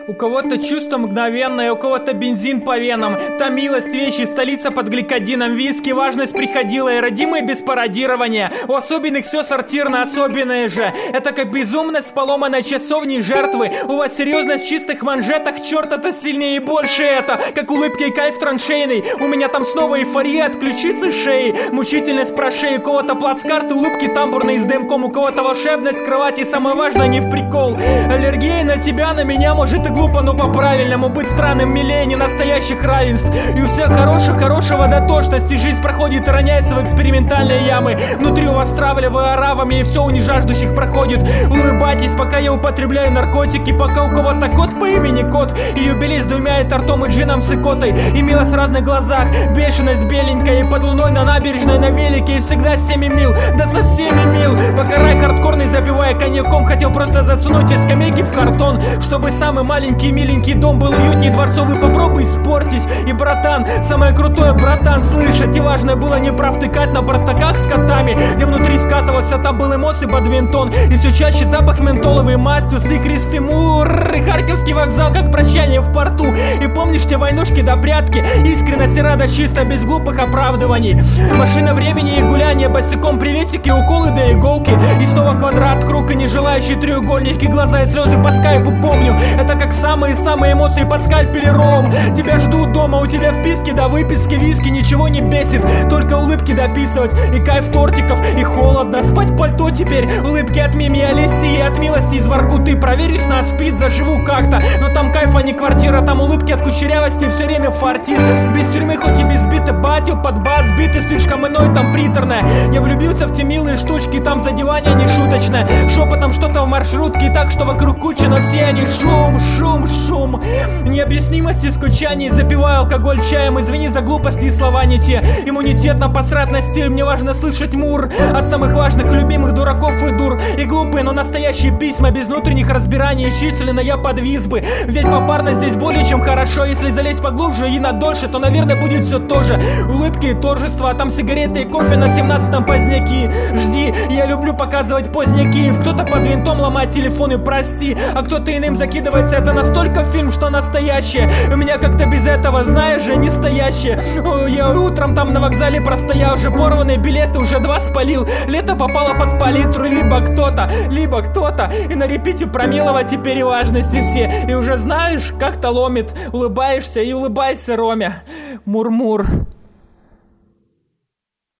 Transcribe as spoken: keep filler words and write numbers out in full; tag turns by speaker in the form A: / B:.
A: У кого-то чувство мгновенное, у кого-то бензин по венам. Та милость вещи, столица под гликодином. Виски, важность приходила и родимые без пародирования. У особенных все сортирно, особенное же. Это как безумность поломанной часовни жертвы. У вас серьезность в чистых манжетах, черт, это сильнее и больше это. Как улыбки и кайф траншейный. У меня там снова эйфория от ключицы шеи. Мучительность про шею, у кого-то плацкарты, улыбки тамбурные с дымком. У кого-то волшебность в кровати, самое важное не в прикол. Аллергия на тебя, на меня, может и глупо, но по-правильному быть странным милее не настоящих равенств. И у всех хороших, хорошего дотошности. Жизнь проходит и роняется в экспериментальные ямы. Внутри у вас травля, вы оравами, и все у нежаждущих проходит. Улыбайтесь, пока я употребляю наркотики, пока у кого-то кот по имени Кот, и юбилей с двумя и тортом и джином с икотой. И милость в разных глазах, бешеность беленькая, и под луной на набережной на велике, и всегда с теми мил, да со всеми мил. Пока рай хардкорный, запивая коньяком, хотел просто засунуть из скамейки в картон, чтобы самый маленький миленький дом был уютней дворцовый, попробуй испортить. И братан, самое крутое, братан, слышать, и важное было не провтыкать на бартаках с котами, где внутри скатывался, там был эмоций бадминтон, и все чаще запах ментоловой масти, усы, кресты, мур, и Харьковский вокзал, как прощание в порту. И помнишь те войнушки до прятки, искренность и радость чисто, без глупых оправдываний. Машина времени и гуляние босиком, приветики, уколы до иголки, и снова квадрат, круг и не желающие треугольники, глаза и слезы по скайпу, помню. Это как самые-самые эмоции под скальпелером. Тебя ждут дома, у тебя вписки до выписки, виски, ничего не бесит, только улыбки дописывать, и кайф тортиков, и холодно, спать пальто теперь, улыбки от Мими, Алисии, от милости из Воркуты. Проверюсь на спид, заживу как-то, но там кайф, а не квартира, там улыбки от кучерявости все время фартит. Без тюрьмы, хоть и без бита, батю под бас биты, слишком иной, там приторное. Я влюбился в те милые штучки, там задевание не шуточное, шепотом что-то в маршрутке, и так, что вокруг куча, но все они шум, шум, шум. Необъяснимости скучаний, запиваю алкоголь чаем, извини за глупости и слова не те. Иммунитетно посрать на стиль, мне важно слышать мур от самых важных, любимых дураков и дур. И глупые, но настоящие письма, без внутренних разбираний, исчисленно я подвис бы. Ведь попарно здесь более чем хорошо, если залезть поглубже и надольше, то, наверное, будет все то же. Улыбки и торжества, там сигареты и кофе на семнадцатом поздняки. Жди, я люблю показывать поздняки. Кто-то под винтом ломает телефоны, прости, а кто-то иным закидывается. Это настолько фильм, что настоящее. У меня как-то без этого, знаешь же, не стоящее. О, я утром там на вокзале простоял, уже порванные билеты, уже два спалил. Лето попало под палитру, либо кто-то, либо кто-то. И на репите про милого теперь и важности все. И уже знаешь, как-то ломит. Улыбаешься и улыбайся, Роме. Мур-мур.